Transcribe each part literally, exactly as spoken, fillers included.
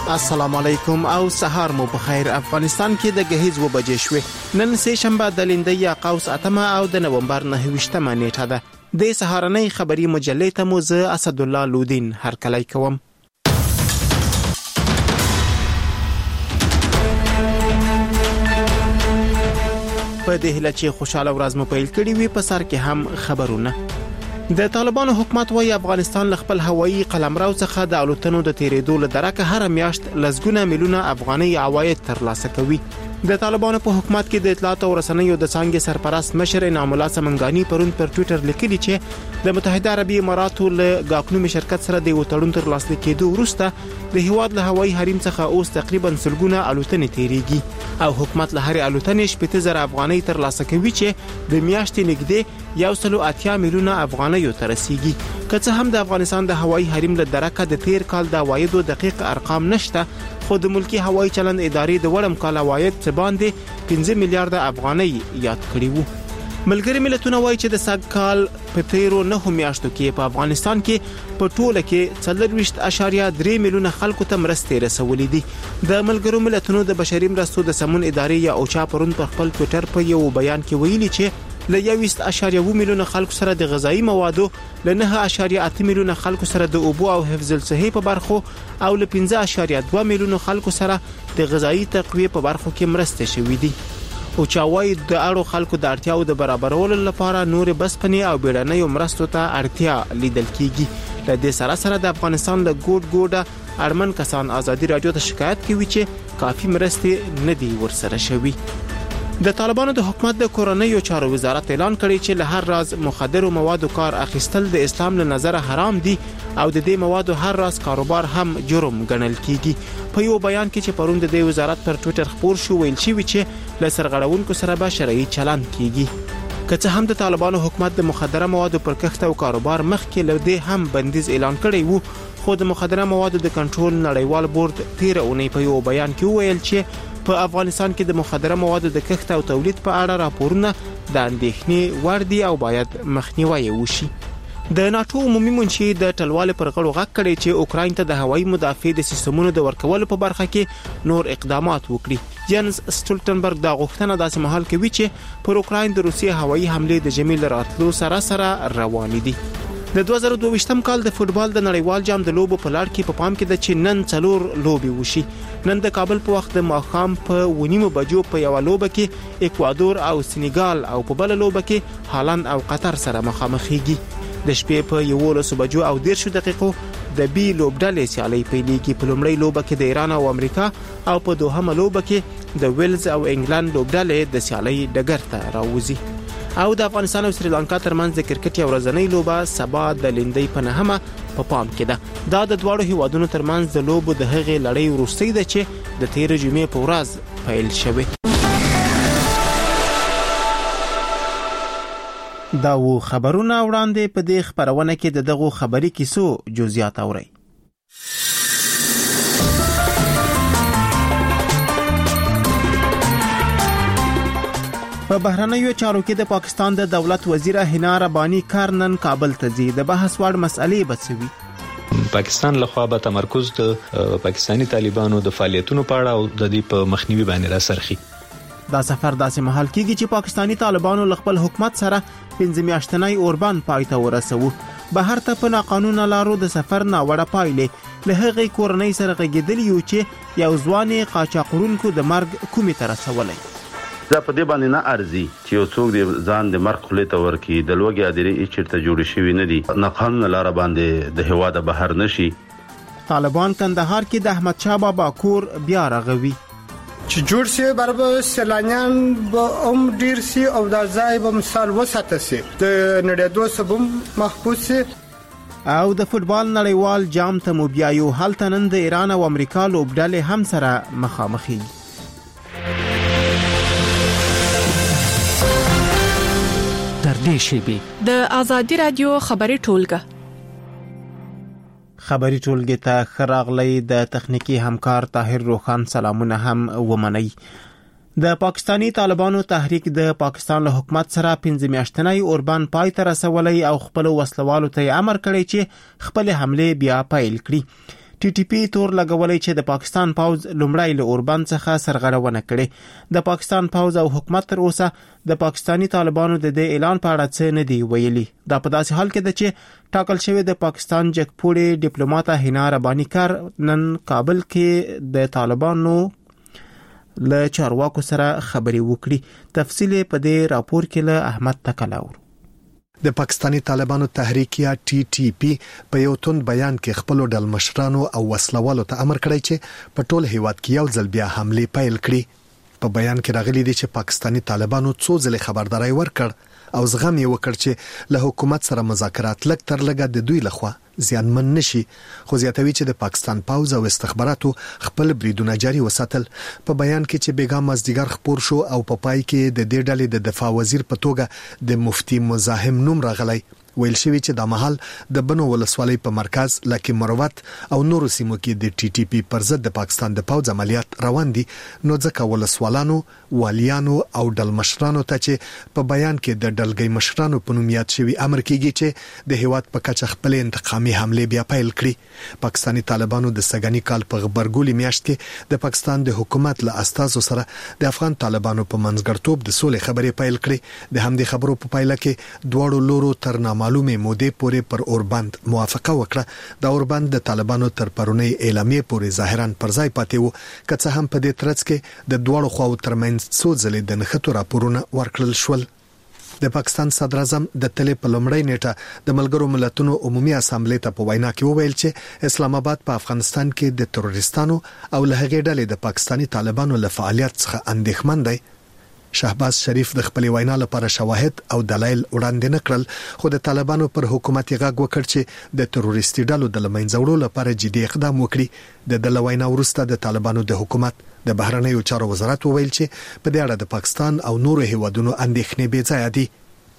السلام علیکم او سهار مو بخیر. افغانستان کې د گهیز و بجې شوې. نن سه شنبه د لیندۍ قوس اتمه او د نومبر نهه ویشتمه نیټه ده. د سهارنۍ خبری مجلې ته مو زه اسد الله لودین هرکلی کوم. په دې هیله چې خوشاله ورځ مو پیل کړي وي، په سر کې هم خبرونه. د طالبانو حکومت وايي افغانستان له خپل هوایي قلمرو څخه د الوتنو د تیرېدو له درکه هر میاشت لسګونه میلیونه افغاني عواید ترلاسه کوي. د طالبانو په حکومت کې د اطلاعات او رسنیو د څانګې سرپرست مشر انعام الله سمنګانی پرون پر ټوئیټر لیکلي چې د متحده عربي اماراتو له غاکنومي شرکت سره د وټړون ترلاسه کېدو وروسته د هیواد له هوایي حریم څخه اوس تقریبا سلګونه الوتنې تیریږي او حکومت له هر الوتنې شپږ زره افغاني ترلاسه کوي چې د میاشتې نږدې یو سل اتیا میلیونه افغاني ته رسیږي. که څه هم د افغانستان د هوایي حریم له درکه د تیر کال د عوایدو دقیق ارقام نشته، خو د ملکی هوایي چلند ادارې د وړم کال عواید څخه باندې پنځه میلیارډ افغاني یاد کړی وو. ملګری ملتونه وایي چې د سږ کال په تیرو نه میاشتو کې په افغانستان کې په ټوله کې څلور ویشت اعشاریه درې میلیونه خلکو ته مرستې رسولې دي. د ملګرو ملتونو د بشري مرستو د سمون ادارې یا اوچا پرون په خپل ټوئیټر په یو بیان کې ویلي چې له یو اعشاریه اووه میلیونه خلکو سره د غذایی موادو، له نه اعشاریه اته میلیونه خلکو سره د اوبو او حفظ الصحې په برخو او له پنځه اعشاریه دوه میلیونه خلکو سره د غذایی تقویه په برخو کې مرستې شوې دي. او چاوي د اړو خلکو د اړتیاو د برابرولو لپاره نور بسپنې او بیړنۍ مرستو ته اړتیا لیدل کیږي. له دې سره سره د افغانستان له ګوډ ګوډه اړمن کسان ازادي رادیو ته شکایت کوي چې کافي مرستې نه دی ورسره شوي. د طالبانو د حکومت د کورنیو چارو وزارت اعلان کړی چې له هر راز مخدرو موادو کار اخیستل د اسلام له نظره حرام دي او د دې موادو هر راز کاروبار هم جرم ګڼل کیږي. په یو بیان کې چې پرون د دې وزارت پر ټوئیټر خبر شو، ویل شوی چې له سرغړونکو سره به شرعي چلند کیږي. که څه هم د طالبانو حکومت د مخدره موادو پر کښت او کاروبار مخکې له دې هم بندیز اعلان کړی وو، خو د مخدره موادو د کنټرول نړیوال بورډ تیر اونۍ په یو بیان کې ویل چې په افغانستان کې د مخدره موادو د کښت او تولید په اړه راپورونه د اندېښنې وړ دي او باید مخنیوي وشي. د ناتو عمومي منشي د ټلوالې پر غړو غږ کړی چې اوکراین ته د هوایي مدافع د سیستمونو د ورکولو په برخه کې نور اقدامات وکړي. جنس سټولټنبرګ دا غوښتنه داسې مهال کوي چې پر اوکراین د روسیې هوایي حمله د جمیل راتلو سره سره روان دي. د دوه زره دوه ویشتم کال د فوتبال د نړیوال جام د لوبو په لړ کې په پام کې د چې نن څلور لوبي وشي. نن د کابل په وخت د ماښام په ونیمو بجو په یو لوبه کې ایکوادور او سینیګال او په بل لوبه کې هالند او قطر سره مخامخېږي. د شپې په یوولسو بجو او دیرشو دقیقو د بي لوبډلې سیالي پیلېږي. په لومړۍ لوبه کې د ایران او امریکا او په دوهمه لوبه کې د ویلز او انګلند لوبډلې د سیالي ډګر ته راوځي. او د افغانستان او سریلانکا ترمنځ د کرکټ یو ورځنۍ لوبه سبا د لیندۍ په نهمه په پام کې ده. دا د دواړو هیوادونو ترمنځ د لوبو د هغې لړۍ وروستۍ ده چې د تیر جمعې په ورځ پیل شوه. دا و خبرونه وړاندې په دې خبرونه کې د دغو خبري کیسو جزئیات اورئ. په بهرنیو چارو کې د پاکستان د دولت وزیر حنا ربانی کارنن کابل ته ځي. د بحث وړ مسئلې بچوي. پاکستان لخوا به تمرکز د پاکستانی طالبانو د فعالیتونو په اړه او د دې په مخنیوي باندې را سرخي. دا سفر داسې مهال کېږي چې پاکستانی طالبانو خپل حکومت سره پنځه میاشتنی اوربان پای ته ورسوي. بهر ته په ناقانونه لارو د سفر ناوړه پایلې له هغې کورنۍ سره غږېدلي یو چې یو ځوان قاچاقونکو د مرګ کومې ته رسولی. دا په دې باندې نه ارزي چې یو څوک د ځان د مرګ خولې ته ورکی د لوګي ادارې چیرته جوړ شوی نه دي. نه قانون لاره باندې د هوا د بهر نشي. طالبان کندهار کې د احمد شاه بابا کور بیا رغوي چې جوړ شي برابر سیلانیان به هم ډیر سي او دا ځای به مثال وساته سي د نړیوالو سبم محفوظ سي. او د فوتبال نړیوال جام ته مو بیا یو هلته نن د ایران او امریکا لوبډلې هم سره مخامخي. د آزادی رادیو خبري ټولګه خبري ټولګه ته خراغلی د تخنیکی همکار طاهر روخان سلامونه هم ومني. د پاکستانی طالبانو تحریک د پاکستان له حکومت سره پنځه میاشتنی اوربان پای ته رسولي او خپل وسلوالو ته امر کړی چې خپل حمله بیا پیل کړي. ټي ټي پی تور لګولې چې د پاکستان پوز لومړی له اوربند څخه سرغړونه کړې. د پاکستان پوز او حکومت تر اوسه د پاکستانی طالبانو د دې اعلان په اړه څه نه دی ویلي. دا په داسې حال کې ده چې ټاکل شوی د پاکستان جګپوړي ډیپلوماټ حنا ربانی کار نن کابل کې د طالبانو له چارواکو سره خبرې وکړي. تفصیل په دې راپور کې له احمد تکلاور. د پاکستانی طالبانو تحریک یا ټي ټي پی په یو تند بیان کې خپل ډل مشرانو او وسلوالو ته امر کړی چې په ټول هیواد کې یو ځل بیا حمله پیل کړي. په بیان کې راغلي دي چې پاکستانی طالبانو څو ځله خبرداري ورکړ او زغم یې وکړ چې له حکومت سره مذاکرات لږ تر لږه د دوی لخوا زیانمن نشي. خو زیاتوي چې د پاکستان پوز او استخباراتو خپل بریدونه جاري وساتل. په بیان کې چې بیګا مازدیګر خبر شو او په پای کې د دې ډلې د دفاع وزیر په توګه د مفتي مزاحم نوم راغلی. ویل شوی چې د محل د بنو ولسوالۍ په مرکز لکه مروت او نورو سیمو کې د ټي ټي پی پر ضد د پاکستان د پوز عملیات روان دي. نو ځکه ولسوالانو والیانو او ډل مشرانو ته چې په بیان کې د ډلګي مشرانو په نوم یاد شوی امر کیږي چې د هیواد په کچه خپل انتقامي حمله بیا پیل کړي. پاکستانی طالبانو د سګنی کال په خبرګولي میاشت کې د پاکستان د حکومت له استازو سره د افغان طالبانو په منځګړتوب د سولې خبرې پیل کړې. د همدې خبرو په پایله کې دوړو لورو تر معلومه مودې پورې پر اوربند موافقه وکړه. د اوربند د طالبانو تر پرونی اعلامیه پورې ظاهرا پر ځای پاتې وو، که څه هم په دې ترڅ کې د دوړو خواو ترمنځ څو ځلې د نښتو راپورونه ورکړل شول. د پاکستان صدر اعظم د تلې په لومړۍ نیټه د ملګرو ملتونو عمومي اسامبلې ته په وینا کې وویل چې اسلام آباد په افغانستان کې د تروریستانو او له هغې ډلې د پاکستانی طالبانو له فعالیت څخه اندېښمن دی. شهباز شریف د خپل وینا لپاره شواهد او دلایل وړاندې نکړل، خو د طالبانو پر حکومت یې غږ وکړ چې د تروریستي ډلو د لمنځه وړلو لپاره جدي اقدام وکړي. د دله وینا وروسته د طالبانو د حکومت د بهرنیو چارو وزارت وویل چې په دې اړه د پاکستان او نورو هیوادونو اندېښنې بې ځایه دي.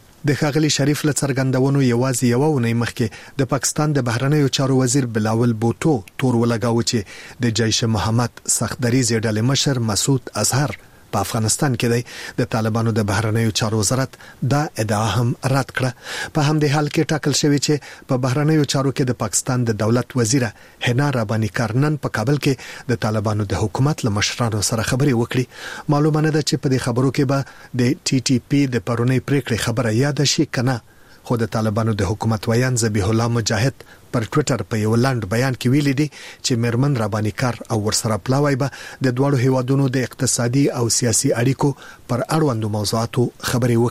د ښاغلي شریف له څرګندونو یوازې یو ونی مخکې د پاکستان د بهرنیو چارو وزیر بلاول بوټو تور ولګاوه چې د جیش محمد سختدریز ډلې مشر مسعود اظهر په افغانستان کې دی. د طالبانو د بهرنیو چارو وزارت دا ادعا هم رد کړه. په همدې حال کې ټاکل شوی چې په بهرنیو چارو کې د پاکستان د دولت وزیره حنا ربانی کار نن په کابل کې د طالبانو د حکومت له مشرانو سره خبرې وکړي. معلومه نه ده چې په دې خبرو کې به د ټي ټي پی د پرونی پریکړې خبره یاد شي کنه. خو د طالبانو د حکومت ویان ذبیح الله مجاهد پر ټوئیټر په یو لاند بیان کې ویلي دي چې میرمن ربانی کار او ورسره پلاوی به د دوړو هیوادونو د اقتصادي او سیاسي اړیکو پر اړوندو موضوعاتو خبرې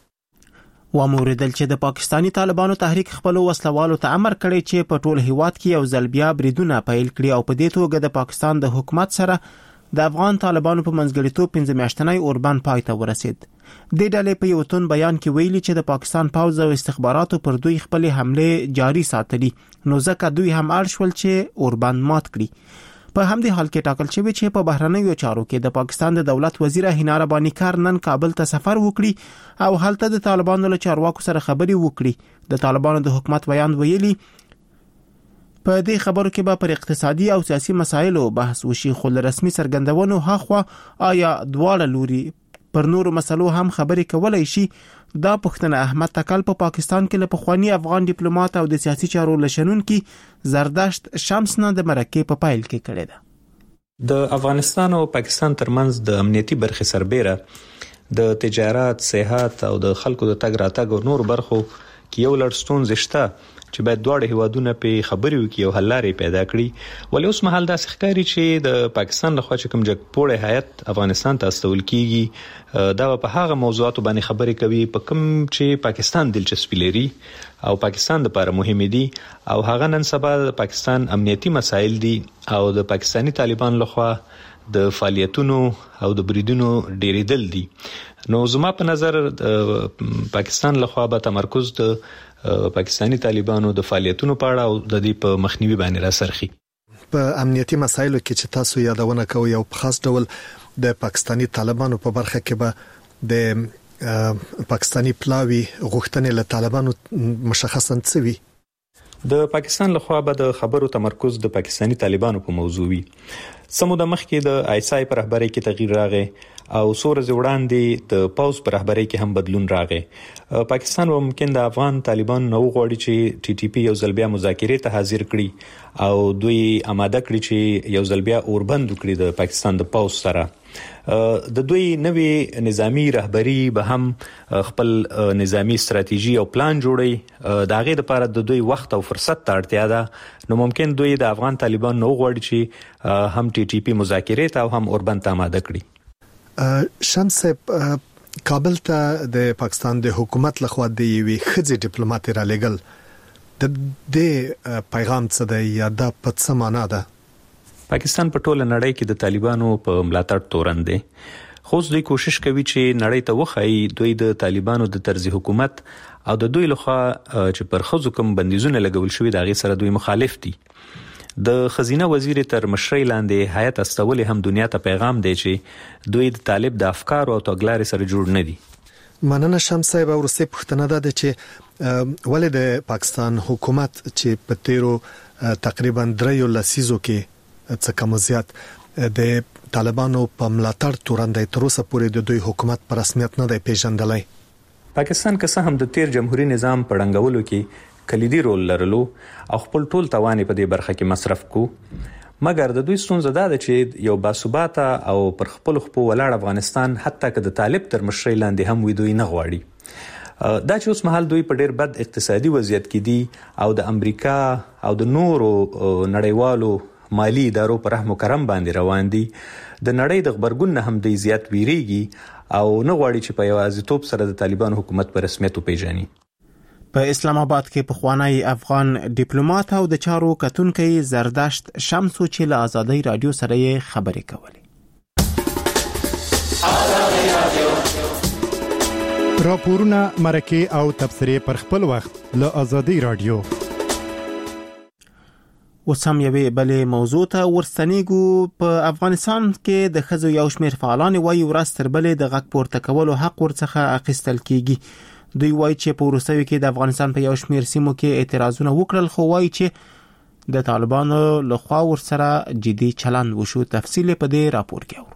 وکړي. واموردل چې د پاکستانی طالبانو تحریک خپل وسلوالو ته امر کړی چې په ټول هیواد کې یو ځل بیا بریدونه پیل کړي او په دې توګه د پاکستان د حکومت سره د افغان طالبانو په منځګړیتوب پنځه میاشتنی اوربند پای ته ورسید. د ډلې په یو تون بیان کې ویلي چې د پاکستان پوز او استخباراتو پر دوی خپل حمله جاری ساتلي، نو ځکه دوی هم اړ شول چې اوربند مات کړي. په همدې حال کې ټاکل شوی چې په بهرنیو چارو کې د پاکستان د دولت وزیر حنا ربانی کار نن کابل ته سفر وکړي او هلته د طالبانو له چارواکو سره خبرې وکړي. د طالبانو د حکومت بیان ویلي په دې خبرو کې به پر اقتصادي او سیاسي مسایلو بحث وشي، خو له رسمي څرګندونو هاخوا آیا دواړه لوري پر نورو مسلو هم خبرې کولای شي. دا پښتنه احمد تکل په پا پاکستان کې له پخوانی افغان ډیپلوماټ او د سیاسي چارو لشنونکو زردشت شمس نه د مرکې په پایل کې کړی ده. د افغانستان او پاکستان ترمنځ د امنیتي برخې سربېره د تجارت، صحت او د خلکو د تګ راتګ او نور برخو کې یو لړ ستونزې شته چې باید دواړه هیوادونه په خبرې وکړي او حل لارې پیدا کړي. ولې اوس مهال داسې ښکاري چې د پاکستان لخوا چې کوم جګپوړی هیات افغانستان ته استول کیږي دا په هغه موضوعاتو باندې خبرې کوي په کوم چې پاکستان دلچسپي لري او پاکستان لپاره مهم دي او هغه نن سبا د پاکستان امنیتي مسایل دي او د پاکستانی طالبان لخوا د فعالیتونو او د بریدونو ډیریدل دي. نو زما په نظر پاکستان لخوا به تمرکز د پاکستانی طالبانو د فعالیتونو په اړه او د دې په مخنیوي باندې راسرخي. په امنیتي مسایلو کې چې تاسو یادونه کوئ او په خاص ډول د پاکستانی طالبانو په برخه کې به د پاکستانی پلاوی غوښتنې له طالبانو مشخصا څه وي؟ د پاکستان لخوا به د خبرو تمرکز د پاکستانی طالبانو په موضوع وي. سمو د مخکې د آیسای پر رهبرۍ کې تغییر راغی او سور زوړاندې د پاوز پر رهبرۍ کې هم بدلون راغی. پاکستان و ممکن د افغان طالبان نو غواړي چې ټي ټي پی یو ځل بیا مذاکرې ته حاضر کړي او دوی آماده کړي چې یو ځل بیا اوربند وکړي د پاکستان د پاوز سره. د دوی نوې نظامی رهبری به هم خپل نظامی ستراتیژي او پلان جوړي. د هغې لپاره د دوی وخت او فرصت ته اړتیا ده. نو ممکن دوی د افغان طالبان نو غواړي چې هم ټي ټي پی مذاکرې ته او هم اوربند ته آماده کړي. شمس کابل ته د پاکستان د حکومت لخوا د یوې ښځې ډیپلوماټ را لېږل د دې پیغام څه دی یا دا په څه معنا ده؟ پاکستان په ټوله نړۍ کې د طالبانو په ملاتړ تورن دی، خو دوی کوشش کوي چې نړۍ ته وښایي دوی د طالبانو د طرز حکومت او د دوی لخوا چې پر ښځو کوم بندیزونه لګول شوي د هغې سره دوی مخالف دي. د خزینه وزیر تر مشرۍ لاندې هیئت استولې هم دنیا ته پیغام دی چې دوی د طالب د افکار او تګلارې سره جوړ نه دي. مننه شمس صاحب. ورسته پوښتنه ده چې ولې د پاکستان حکومت چې په تیرو تقریبا دریو لسیزو کې څه کم زیات د طالبانو په ملاتړ تورندې تر اوسه پورې د دوی حکومت په رسمیت نه دی پیژندلی. پاکستان که څه هم د تیر جمهوریت نظام په ړنګولو کې کلیدي رول لرلو او خپل ټول توان په دې برخه کې مصرف کو، مګر د دوی ستونزه دا ده چې یو باثباته او پر خپل خپل ولاړ افغانستان حتی که د طالب تر مشرۍ لاندې هم وي دوی نه غواړي. دا چې اوس مهال دوی په ډیر بد اقتصادي وضعیت کې دي او د امریکا او د نورو نړیوالو مالی ادارو پر رحم و کرم باندې روان دي، د نړۍ د خبرګون نه هم دوی زیات ویریږي او نه غواړي چې په یوازیتوب سره د طالبانو حکومت په رسمیت وپیژني. په اسلام آباد کې پخوانی افغان ډیپلوماټ او د چارو کتونکي زردشت شمسو چې له آزادۍ رادیو سره یې خبرې کولې. راپورونه، مرکې او تبصرې پر خپل وخت له آزادۍ رادیو. وسم یوې بلې موضوع ته ورستنیږو. په افغانستان کې د ښځو یو شمېر فعالان وایي ورځ تر بلې د غږ پورته کولو حق ورڅخه اخیستل کیږي. دوی وایي چې په وروستیو کې د افغانستان په یو شمېر سیمو کې اعتراضونه وکړل، خو وایي چې د طالبانو لخوا ورسره جدي چلند وشو. تفصیل په دې راپور کې اورو.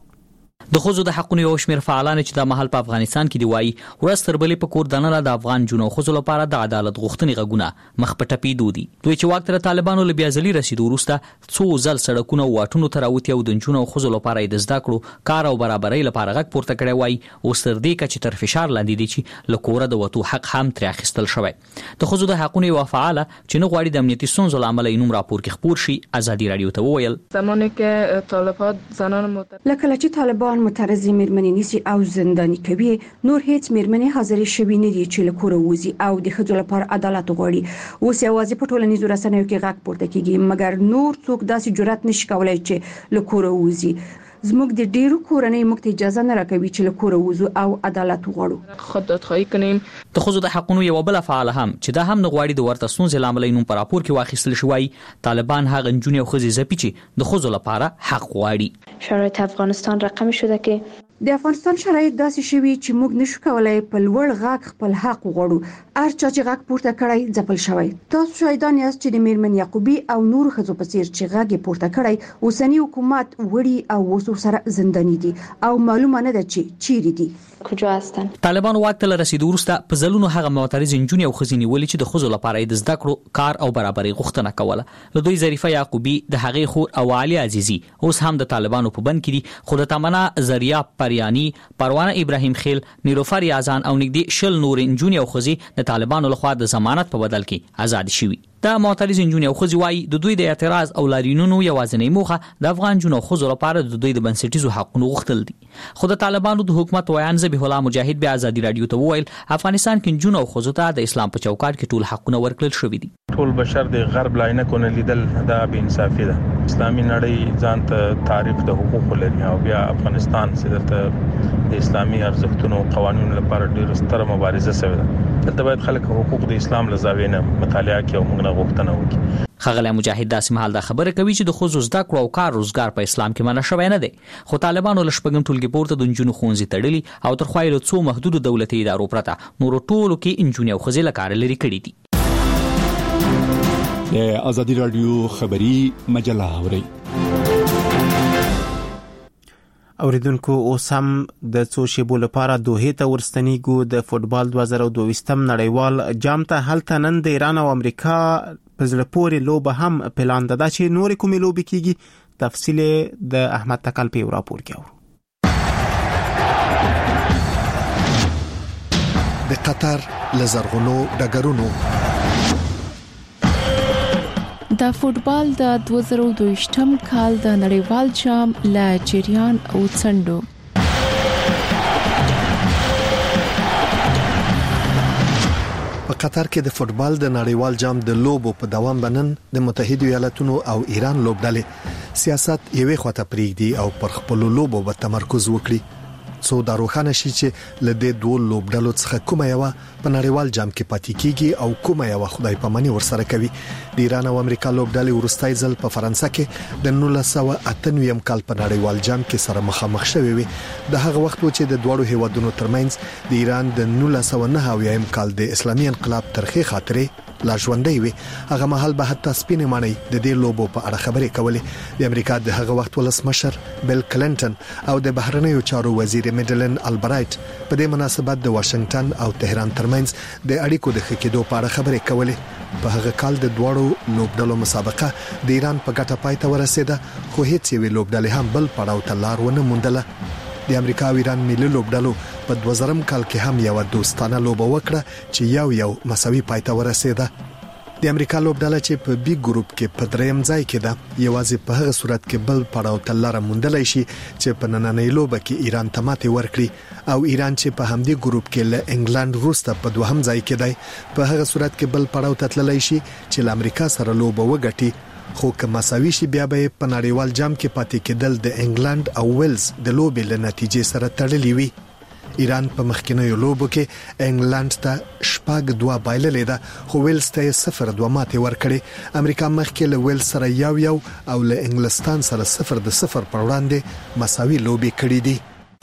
د ښځو د حقونو یو شمېر فعالان چې د محل په افغانستان کې دی وایي ورځ تر بلې په کور دننه د افغان جنو ښځو لپاره د عدالت غوښتنې غږونه مخ په ټپېدو دي. دوی چې واک ته طالبانو له بیا ځلي رسیدو وروسته څو ځل سړکونه او واټونو ته راوتي او د نجونو او ښځو لپاره د زده کړو، کار او برابرۍ لپاره غږ پورته کړی وایي اوس تر دې کچې تر فشار لاندې دي چې له کوره د وتو حق هم ترې اخیستل شوی. د ښځو د حقونو یوه فعاله چې نه غواړي د امنیتي ستونزو له امله یې نوم راپور کې خپور شي ازادي راډیو ته وویل زمانی که طالبان زنان متر لکه چې طالبان مترضی میرمنې نیسي او زنداني کوي، نور هیڅ میرمنې حاضر شوي نه دي چې له کوره وځي او د ښځو لپاره عدالت وغواړي. اوس یوازې په ټولنیزو رسنیو کې غږ پورته کیږي، مګر نور څوک داسې جرأت نشي کولای چې له کوره وځي. زموږ د ډیرو کورنۍ موږ ته اجازه نه راکوي چې له کوره وځو او عدالت وغواړو. خوددادخواهی کنیم. د ښځو د حقونو یوه بله فعاله هم چې دا هم نه غواړي د ورته ستونزې له امله یې نوم په راپور کې واخیستل شي وایي طالبان هغه نجونې او ښځې ځپي چې د ښځو لپاره حق غواړي. شرایط افغانستان رقمی شده که د افغانستان شرایط داسې شوي چې موږ نشو کولای په لوړ غږ خپل حق وغواړو. هر چا چې غږ پورته کړی ځپل شوی. تاسو شاهدان یاست چې د میرمن یعقوبی او نور ښځو په څیر چې غږ یې پورته کړی اوسنی حکومت وړي او اوس سره زنداني دي او معلومه نه ده چې چیرې دي. کجا هستن؟ طالبان واک ته رسیدو وروسته په ځلونو هغه معترض نجونې او ښځې نیولې چې د ښځو لپاره د زده کړو، کار او برابرۍ غوښتنه کوله. له دوی ظریفه یعقوبی، د هغې خور او علي عزیزي اوس هم د طالبانو په بند کې دي، خو د تمنا زریا پریانی، پروانه ابراهیم خیل، نیلوفر یازان او نږدې شل نور نجونې او ښځې د طالبانو لخوا د ضمانت په بدل کې آزاد شوي. دا معترض نجونې او ښځې وایي د دوی د اعتراض او لاریونونو یوازینۍ موخه د افغان جنو ښځو لپاره د دوی د بنسټیزو حقونو غوښتل دي. خو د طالبانو د حکومت ویان ذبیح الله مجاهد بیا آزادي راډیو ته وویل افغانستان کې جنو او ښځو ته د اسلام په چوکاټ کې ټول حقونه ورکړل شوي دي. ټول بشر د غرب لاینه کونه لیدل دا بې انصافي ده. اسلامي نړۍ ځان ته تعریف د حقوقو لري او بیا افغانستان چې د اسلامي ارزښتونو او قوانینو لپاره ډېر ستره مبارزه شوې ده. دلته باید خلک حقوق د اسلام له زاویې نه مطالعه کوي او موږ نه غوښتنه وکړي. ښاغلی مجاهد داسې مهال دا خبره کوي چې د ښځو زده کړو او کار روزګار په اسلام کې منع شوی نه دی، خو طالبانو له شپږم ټولګي پورته د نجونو ښوونځي تړلي او تر خوا یې له څو محدودو دولتي ادارو پرته نورو ټولو کې نجونې او ښځې له کاره لرې کړي دي. د آزادي راډیو خبري مجله اورئ. اوریدونکو اوس هم د څو شیبو لپاره دوحې ته ورستنیږو. د فوتبال دوه زره دوه ویشتم نړیوال جام ته هلته نن د ایران او امریکا په زړه پورې لوبه هم پلان ده چې نورې کومې لوبې کیږي. تفصیل د احمد تکل په راپور کې اورو. د قطر لزرغونو ډګرونو د فوتبال د دوه زره دوه ویشتم کال د نړیوال جام لا جریان او څنډو په قطر کې د فوتبال د نړیوال جام د لوبو په دوام بنن د متحده ایالاتونو او ایران لوبډلې سیاست یوې خواته پریږدي او پر خپل لوبو به تمرکز وکړي. څو دا روښانه شي چې لدې دوه لوبډلو څخه کومه یو په نړیوال جام کې پاتې کیږي او کومه یو خدای پاماني ورسره کوي. د ایران او امریکا لوبډلې ورستای ځل په فرانسه کې د نولس سوه اته نوي کال په نړیوال جام کې سره مخامخ شوي وي. د هغه وخت چې د دوړو هیوادونو ترمنځ د ایران د نولس سوه نهه کال د اسلامي انقلاب ترخې خاطرې لا ژوندۍ وي. هغه مهال به حتی سپینې مانی د دې لوبو په اړه خبرې کولې. د امریکا د هغه وخت ولسمشر بیل کلینټن او د بهرنیو چارو وزیر میډلن البرایټ په دې مناسبت د واشنگټن او تهران ترمنځ د اړیکو د ښه کېدو په اړه خبرې کولې. په هغه کال د دوړو لوبډلو مسابقه د ایران په ګټه پای ته ورسېده، خو هیڅ یو لوبډلې هم بل پړاو ته لار ونه موندله. د امریکا او ایران ملي لوبډلو په دوه زره کال کې هم یو دوستانه لوبه وکړه چې یو یو مساوي پای ته ورسېده. د امریکا لوبډله چې په بي ګروپ کې په دریم ځای کې ده، یوازې په هغه صورت کې بل پړاو ته لار موندلای شي چې په نننۍ لوبه کې ایران ته ماتې ورکړي، او ایران چې په همدې ګروپ کې له انګلند وروسته په دوهم ځای کې دی، په هغه صورت کې بل پړاو ته تللی شي چې له امریکا سره لوبه وګټي. خو که مساوي شي بیا به په نړیوال جام کې پاتې کېدل د انګلند او ویلز د لوبې له نتیجې سره تړلي وي. ایران په مخکینیو لوبو کې انګلند ته شپږ دوه بایللې ده، خو ویلز ته صفر دوه ماتې ورکړې. امریکا مخکې له ویلز سره یو یو او له انګلستان سره صفر د صفر پر وړاندې مساوي لوبې کړې دي.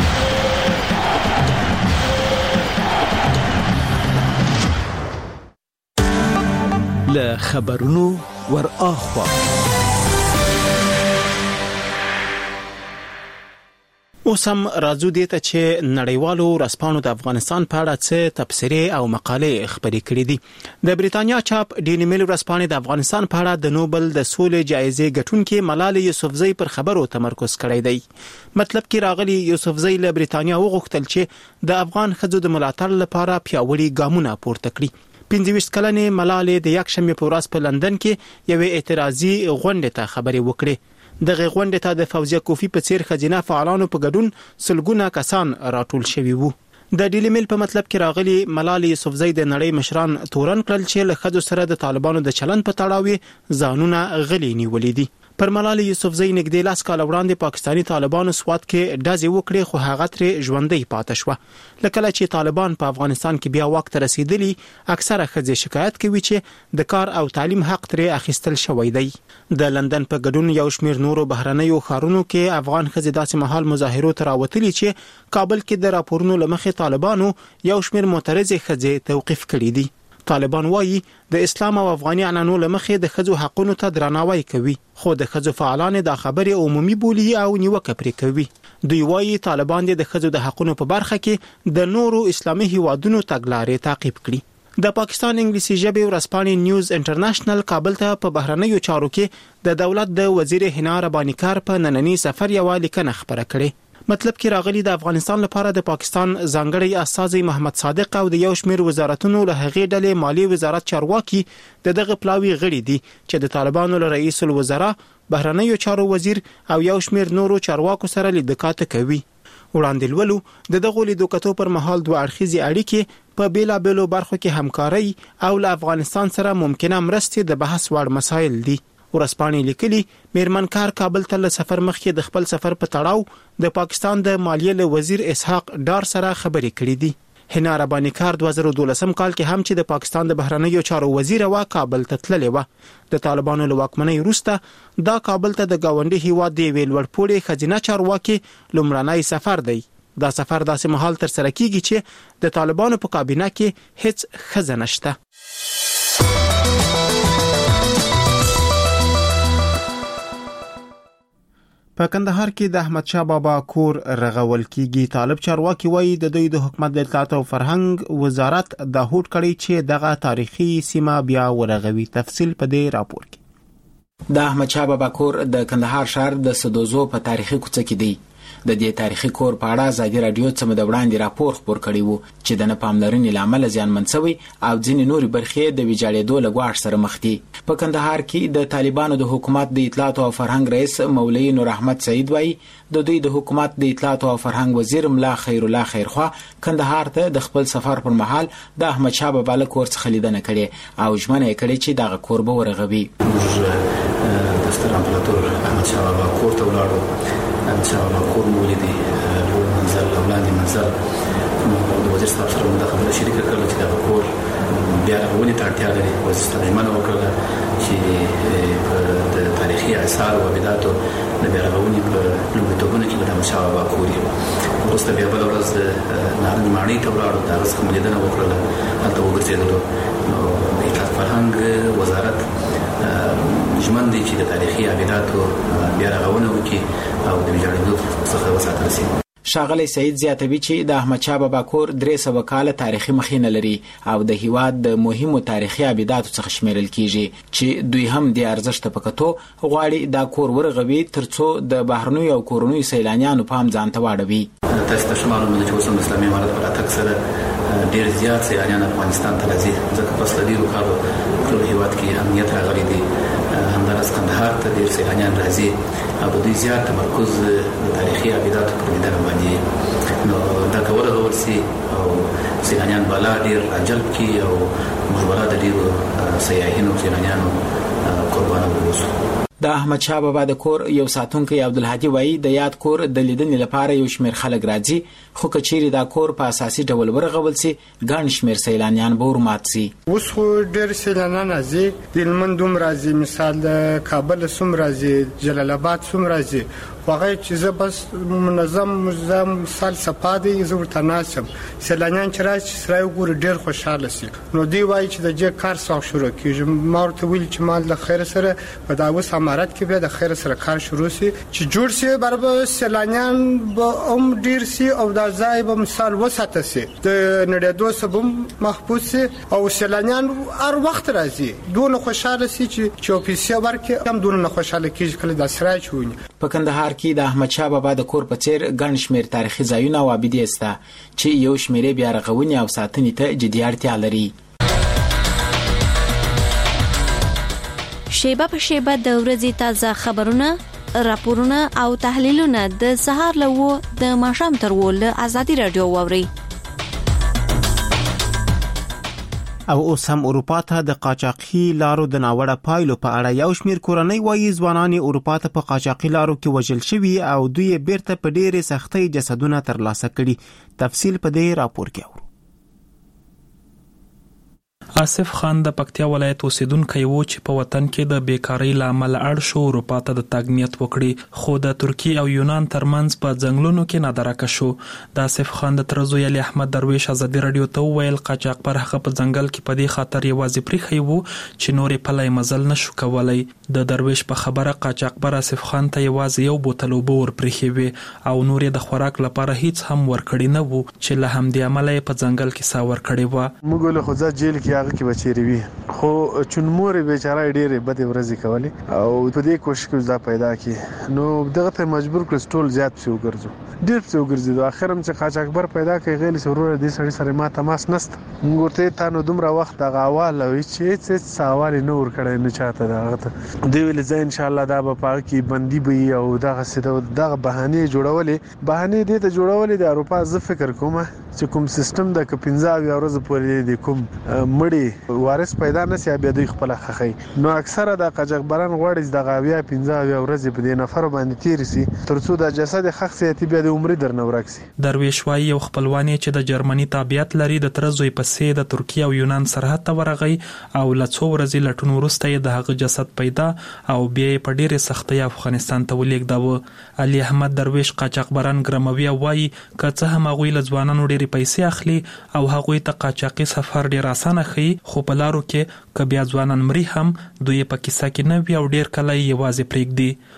له خبرونو ور اخوا اوس هم راځو دې ته چې نړیوالو رسپانو د افغانستان په اړه څه تبصرې او مقالې خپرې کړې دي. د بریتانیا چاپ ډیلی میل ورځپاڼې د افغانستان په اړه د نوبل د سولې جایزې ګټونکې ملالۍ یوسفزۍ پر خبرو تمرکز کړی دی. مطلب کې راغلي یوسفزۍ له بریتانیا وغوښتل چې د افغان ښځو د ملاتړ لپاره پیاوړي ګامونه پورته کړي. پنځه ویشت کلنې ملالۍ د یکشنبه په ورځ په لندن کې یوې اعتراضي غونډې ته خبرې وکړې. دغه غونډې ته د فوزیه کوفی په څیر خزینه فعالانو په ګډون سلګونه کسان راټول شوي وو. د ډیلی میل په مطلب کې راغلي ملالۍ یوسفزۍ د نړۍ مشران تورن کړل چې له ښځو سره د طالبانو د چلن په تړاو ځانونه غلي نیولې دي. پر ملالۍ یوسفزۍ نږدې لاس کال وړاندې پاکستانی طالبانو سوات کې ډزې وکړې، خو هغه ترې ژوندۍ پاتې شوه. لکه چې طالبان په افغانستان کې بیا واک ته رسیدلی، اکثره ښځې شکایت کوي چې د کار او تعلیم حق ترې اخیستل شوی دی. د لندن په ګډون یو شمېر نورو بهرنیو ښارونو کې افغان ښځې داسې مهال مظاهرو ته راوتلي چې کابل کې د راپورونو له مخې طالبانو یو شمېر معترضې ښځې توقیف کړي دي. طالبان وایي د اسلام او افغاني عنعنو له مخې د ښځو حقونو ته درناوی کوي، خو د ښځو فعالان د خبرې عمومي بولي او نیوکه پرې کوي. دوی وایي طالبان د ښځو د حقونو په برخه کې د نورو اسلامي هیوادونو تګلارې تعقیب کړي. د پاکستان انګلیسي ژبې ورځپاڼې نیوز انټرنیشنل کابل ته په بهرنیو چارو کې د دولت د وزیر حنا رباني کار په نننی سفر یو لیکنه خبره کړې. مطلب کې راغلي د افغانستان لپاره د پاکستان ځانګړی استازی محمد صادق او د یو شمېر وزارتونو له هغې ډلې مالی وزارت چارواکي د دغه پلاوي غړي دي چې د طالبانو له رئیس الوزرا، بهرنیو چارو وزیر او یو شمېر نورو چارواکو سره لیدکاته کوي. وړاندې لولو د دغه لیدکاتو پر مهال دوه اړخیزې اړیکې په بیلابېلو برخو کې همکاري او له افغانستان سره ممکنه مرستې د بحث وړ مسایل دي. ورځپاڼې لیکلي میرمنکار کابل ته له سفر مخکې د خپل سفر په تړاو د پاکستان د مالیې له وزیر اسحاق ډار سره خبرې کړې دي. حنا رباني کار دوه زره دولسم کال کې هم چې د پاکستان د بهرنیو چارو وزیر و کابل ته تللی و. د طالبانو له واکمنۍ وروسته دا کابل ته د گاونډي هیواد دی ویل ورپورې خزینه چارواکي لومړنی سفر دی. دا سفر داسې مهال تر سره کیږي چې د طالبانو په کابینه کې هیڅ ښځه نشته. په کندهار کې د احمد شاه بابا کور رغول کیږي. طالب چارواکي وایي د دوی د حکومت د اطلاعات او فرهنګ وزارت د هوډ کړی چې دغه تاریخي سیمه بیا ورغوي. تفصیل په دې راپور کې. د احمد شاه بابا کور د کندهار ښار د سدوزو په تاریخي کوڅه کې دی. د دې تاریخي کور په اړه ازادي رادیو څخه د وړاندې راپور خبر کړی وو چې د ناپاملرنې لامل زیانمن شوی او ځینې نورې برخې د ویجاړېدو له ګواښ سره مخ دي. په کندهار کې د طالبانو د حکومت د اطلاعات او فرهنګ رئیس مولوی نور احمد سعید وایي د دوی د حکومت د اطلاعات او فرهنګ وزیر ملا خیر الله خیرخوا کندهار ته د خپل سفر پر مهال د احمد شاه بابا له کور څخه لیدنه کړې او ژمنه یې کړې چې دغه کور به ورغوي. د ستر امپراتور احمد شاه بابا کور ته ولاړو. احمد شاه بابا کور مو ولیدی، لوړ منزل او لاندې منزل. د وزیر صاحب سره د خبرو شریکه کړل چې دغه کور بیا رغونې ته اړتیا لري. وزیر صاحب ژمنه وکړه چې د تاریخي اثار او ابداتو د بیا رغونې په لومړیتوبونو کې به د احمد شاه بابا کور وي. وروسته بیا بله ورځ نارنج ماڼۍ ته ولاړو، د هغه څخه مو لیدنه وکړله، هلته وګرځېدلو. نو د اطلاعات فرهنګ وزارت ژمن دی چې د تاریخي ابداتو بیا رغونه وکړي او د ویجاړېدو څخه وساتل شي. ښاغلی سعید زیاتوي چې د احمد شاه بابا کور درې سوه کاله تاریخي مخینه لري او د هیواد د مهمو تاریخي ابداتو څخه شمیرل کیږي چې دوی هم د ارزښت په کتو غواړي دا کور ورغوي ترڅو د بهرنیو او کورنیو سیلانیانو پام ځان ته واړوي. تاسو ته معلومه ده چې اوس هم اسلامي امارت په راتګ سره ډېر زیات سیلانیان افغانستان ته راځي، ځکه پس له ډېرو کالو ټول هیواد کې امنیت راغلی دی. همداراز کندهار ته ډېر سیلانیان راځي او د دوی زیات تمرکز د تاریخي ابداتو پر لیدنه باندې. نو دا که ورغول سي او سیلانیان بالا ډېر راجلب کړي او موږ بالا د ډېرو سیاحینو سیلانیانو قربانه واوسو. د احمد شاه بابا د کور یو ساتونکی عبدالهادي وایي د یاد کور د لیدنې لپاره یو شمېر خلک راځي، خو که چیرې دا کور په اساسي ډول ورغول سي ګڼ شمېر سیلانیان به ورمات سي. اوس خو ډېر سیلانیان راځي، د هلمند هم راځي، مثال د کابل هم راځي، جلال آباد هم راځي. هغه چې زه بس منظم منظم مثال صفا دی زه ورته ناست یم. سیلانیان چې راشي سره وګوري ډېر خوشحاله سي. نو دوی وایي چې د دې کار څنګه شروع کېږي. ما ورته ویلي چې ما د خیر سره په دا اوس امارت کې بیا د خیر سره کار شروع سي چې جوړ سي برابر سیلانیان به هم ډېر سي او دا ځای به مثال وساته سي، د نړېدو سبب محفوظ سي او سیلانیان هر وخت راځي. دونه خوشحاله سي چې چوپیسه ورکه هم دونه خوشحاله کېږي کله د سرای چونی. په کندهار کې د احمد شاه بابا د کور په څیر ګڼ شمېر تاریخي ځایونه او ابدې شته چې یو شمېر بیا رغونې او ساتنې ته جدي اړتیا لري. شیبه په شیبه د ورځې تازه خبرونه، راپورونه او تحلیلونه د سهار له وو د ماښام تر وو له ازادي رادیو واوري. او اوس هم اروپا ته د قاچاقي لارو د ناوړه پایلو په اړه یو شمېر کورنۍ وایي ځوانان اروپا ته په قاچاقي لارو کې وژل شوي او دوی بیرته په ډېرې سختۍ جسدونه ترلاسه کړي. تفصیل په دې راپور کې اورو. آصف خان د پکتیا ولایت اوسیدونکی و چې په وطن کې د بیکاری لامل اړ شو اروپا ته د تګ نیت وکړي، خو د ترکیه او یونان ترمنځ په ځنګلونو کې نادرکه شو. د آصف خان د ترزوی علي احمد درویش ازادي رادیو ته وویل قاچاق پر هغه په ځنګل کې په دې خاطر یوازې پریخي وو چې نورې پلای مزل نشو کولای. د درویش په خبره قاچاق پر آصف خان ته یوازې یو بوتل اوبه ور پریخي وي او نورې د خوراک لپاره هیڅ هم ورکړي نه وو چې له همدې امله په ځنګل کې سا ورکړي و. موږ له خو جیل کې هغه کې بچی وي، خو چونمور بیچاره ډېرې بدې ورځې کولې او په دې کوشش کې دا پیدا کی نو دغه ته مجبور کړ ټول زیات څه وګرځو ډېر څه وګرځیدو. اخر هم چې قاچاقبر پیدا کړي غیر سرور دې سړي سره ما تماس نست موږ ورته تا نو دومره وخت دغه اواله وي چې څه سوال نه ور کړی نه چاته دغه دی ویل زه ان شاء الله دا به پاک کې بندي وي او دغه څه دغه بهانه جوړولې بهانه دې ته جوړولې د اروپا ز فکر کوم چې کوم سیستم د پنځه ورځې پورې د کوم مړی وارث پیدا نشي بیا دوی خپل خخي. نو اکثره د قاچاقبران غوړي د غاویا پنځه ورځې په دې نفر باندې تیر سي ترڅو د جسد خخصيتي بیا د عمر درنه ورکسي. درویش وايي یو خپلوانی چې د جرمني تابعیت لري د ترزوی پسې د ترکیه او یونان سرحد ته ورغی او لڅو ورځې لټون ورسته د هغه جسد پیدا او بیا په ډیره سختۍ افغانستان ته ولېږداوه. علي احمد درویش قاچاقبران ګرموي وايي که څه هم هغوی له ځوانانو ډېرې پیسې اخلي او هغوی ته قاچاقي سفر ډېر اسانه ښیي، خو په لارو کې که بیا ځوانان مري هم دوی په کیسه کې نه وي او ډېر کله یې یوازې پرېږدي.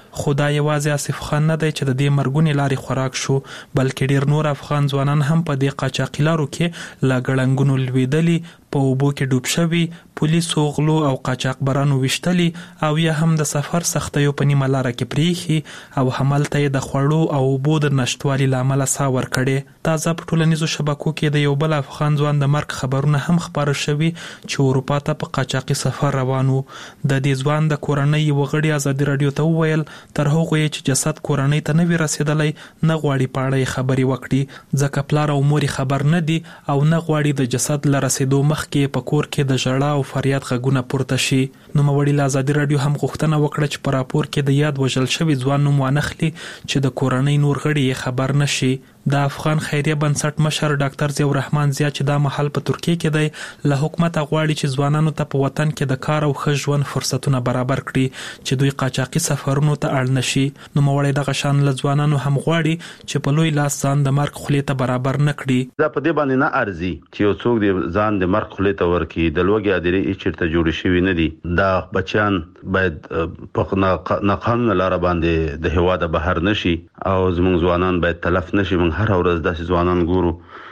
خدای یوازې آصف خان نه دی چې د دې مرګونی لارې خوراک شو، بلکې ډیر نور افغان ځوانان هم په دې قاچاقي لارو کې لا ګړنګونو لویدلي، په اوبو کې ډوب شوي، پولیسو غلو او قاچاقبرانو وشتلي او یا هم د سفر سختیو په نیمه لاره کې پریخي او همالته یې د خوړو او اوبو د نشټوالي لامل سا ور کړي. تازه په ټولنیزو شبکو کې د یو بل افغان ځوان د مرګ خبرونه هم خبره شوي چې اروپا ته په قاچاقي سفر روانو. د دې ځوان د کورنۍ وغړي ازادي رادیو ته وویل تر هغه چې جسد کورنۍ ته نه وی رسیدلی نه غواړي پاړې خبري وکړي، ځکه پلار او مور خبر نه دي او نه غواړي د جسد لرسیدو مخکې په کور کې د ژړا او فریاد غږونه پورته شي. نو موړي له ازادي رادیو هم غوښتنه وکړه چې په راپور کې د یاد وژل شوی ځوان نوم وانخلي چې د کورنۍ نور غړي خبر نشي. د افغان خیریه بنسټ مشر ډاکټر ضیاء الرحمن ضیاء چې دا محل په ترکیه کې دی له حکومت غواړي چې ځوانانو ته په وطن کې د کار او ښه ژوند فرصتونه برابر کړي چې دوی قاچاقي سفرونو ته اړ نشي. نو موړي دغه شان له ځوانانو هم غواړي چې په لوی لاس ځان د مرګ خولې ته برابر نه کړي. دا په دې باندې نه ارزي چې یو څوک د ځان د مرګ خولې ته ورکی د لوګي ادري چیرته جوړ شوی نه دي. دا بچیان باید په نه قانون لاره باندې د هوا د بهر نشي او زموږ ځوانان باید تلف نشي. موږ هر ورځ داسې ځوانان ګورو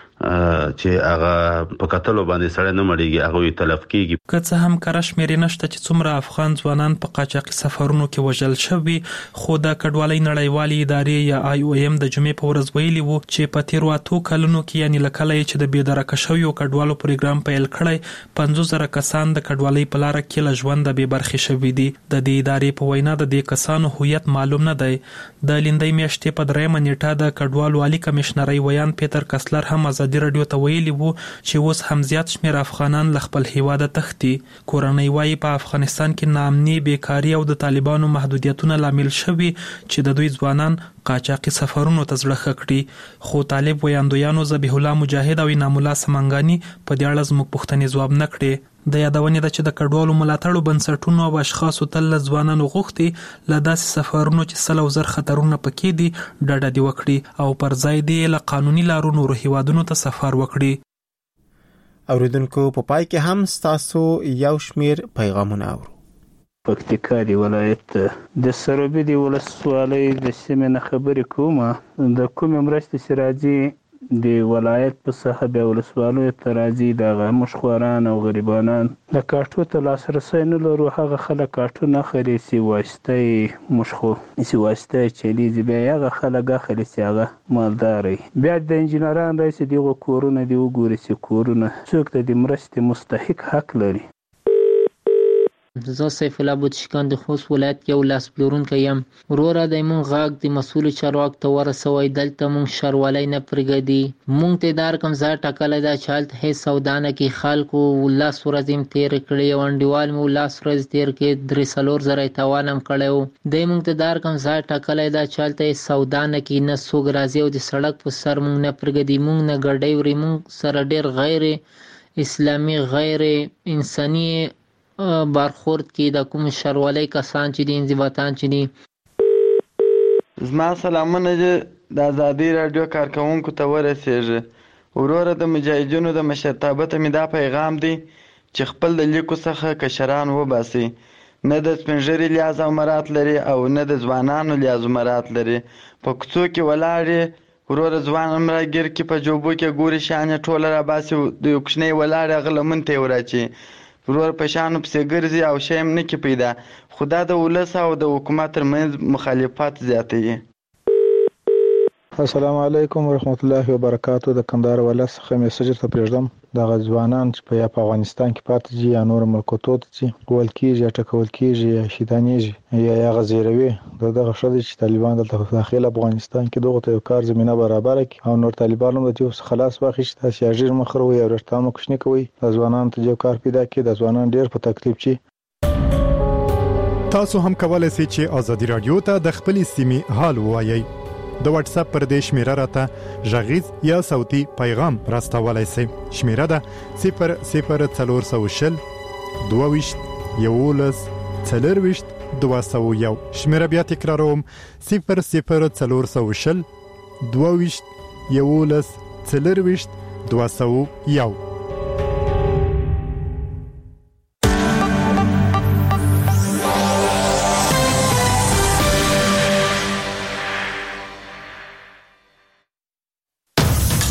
چې هغه په قتل باندې سره نه مړیږي، هغه تلف کیږي. که څه هم کره شمېرې نشته چې څومره افغان ځوانان په قاچاقي سفرونو کې وژل شوي، خو د کډوالۍ نړیوالې ادارې یا آی او ایم د جمعې په ورځ ویلي وو چې په تیرو اتو کلونو کې یعنې له کله چې د بېدرکه شویو کډوالو پروګرام پیل کړی پنځوس زره کسان د کډوالۍ په لاره کې له ژونده بې برخې شوي دي. د دې ادارې په وینا د دې کسانو هویت معلوم نه دی. د لیندۍ میاشتې په دریمه نیټه د کډوالو عالی کمشنرۍ ویان پیټر کسلر هم ازادي رادیو ته ویلي وو چې اوس هم زیات شمېر افغانان له خپل هیواده تښتي. کورنۍ وایي په افغانستان کې ناامني، بیکاري او د طالبانو محدودیتونه لامل شوي چې د دوی ځوانان قاچاقي سفرونو ته زړه ښه کړي. خو طالب ویاندویانو ذبیح الله مجاهد او انعام الله سمنګاني په دې اړه زموږ پوښتنې ځواب نه کړې. د یادونې ده چې د کډوالو ملاتړو بنسټونو او اشخاصو تل له ځوانانو غوښتي له داسې سفرونو چې سل او زر خطرونه پکې دي ډډه دې وکړي او پر ځای دې له قانوني لارو نورو هیوادونو ته سفر وکړي. اوریدونکو په پای کې هم ستاسو یو شمیر پیغامونه اورو. پکتیکا دی ولایت د سروبي دی ولسوالۍ د سیمې نه خبرې کوم. د کوم مرستې سراجي د ولایت په ساحه د ولسوالۍ ترازی د مشخوران او غریبانان د کارټو ته لاسرسي نه لرو. هغه خلک کارټو نه خري سي واسطه مشخو سي واسطه چې دی بیا هغه خلک اخلي سي هغه مالداري بیا د انجنیران رئیس دیغه کورونه دی وګوري سي کورونه څوک د مرستې مستحق حق لري. زه سیف الله بوتشکان د خوست ولایت یو لاس پلورونکی یم. وروره د مونږ غاګ د مسؤل چارواکو ته ورسوي دلته مونږ شرولای نه پرګدي. مونږ ته دار کوم ځای ټاکلی دا چې هلته هېڅ سودا نه کوي. خلکو لاس ورځې م تېرې کړې، یو انډیوال مې لاس ورځې تېر کړې، درې څلور زره یې تاوان هم کړی و. دی مونږ ته دار کوم ځای ټاکلی دا چې هلته هېڅ سودا نه کوي، نه څوک راځي او د سړک په سر مونږ نه پرګدي. مونږ نه ګډۍ وړي، مونږ سره ډېر غیر اسلامي غیر انساني برخورد کې د کوم شرولۍ کسان چې دي انضباطان چې دي. زما سلامونه د ازادي رادیو کارکونکو ته ورسېږي. وروره د مجاهدینو د مشرتابه ته مې دا پیغام دی چې خپل د لیکو څخه کشران وباسي. نه د سپینږیري لیاز او مرات لري او نه د ځوانانو لیاز او مرات لري. په کوڅو کې ولاړې وروره ځوان هم راګیر کې په جوبو کې ګوري شانې ټوله راباسي، د یو کوچنی ولاړې هغه لمن ته یې وراچي. ورور په شانو پسې ګرځي او شی هم نه کې پیدا. خو دا د ولس او د حکومت ترمنځ مخالفت زیاتوي. السلام علیکم ورحمت الله وبرکاتو. د کندهار ولایت څخه میسج ته پرېږدم. دغه ځوانان چې په یا په افغانستان کې پاتې دي یا نور ملکونو ته ځي، ګول کېږي یا ټکول کېږي یا شیطانېږي یا یا غزیروي. د دغه ښه دی چې طالبان دلته داخل افغانستان کې دغه ته یو کار زمینه برابره کړي او نور طالبان هم د دې څخه خلاص واخیستي. تاسې اژیر مخ وروي او رښتانه کوشنې کوي د ځوانانو ته یو کار پیدا کړي. د ځوانان ډېر په تکلیف چی. تاسو هم کولای شئ چې ازادي رادیو ته د خپلې سیمې حال ووایئ. د واتس اپ پر دې شمیره راته غږیز یا صوتي پیغام راستولای شئ. شمیره ده صفر صفر څلور سوه شل دوه ویشت یولس څلور ویشت دوه سوه یو. شمیره بیا تکراروم صفر صفر څلور سوه شل دوه ویشت یولس څلور ویشت دوه سوه یو.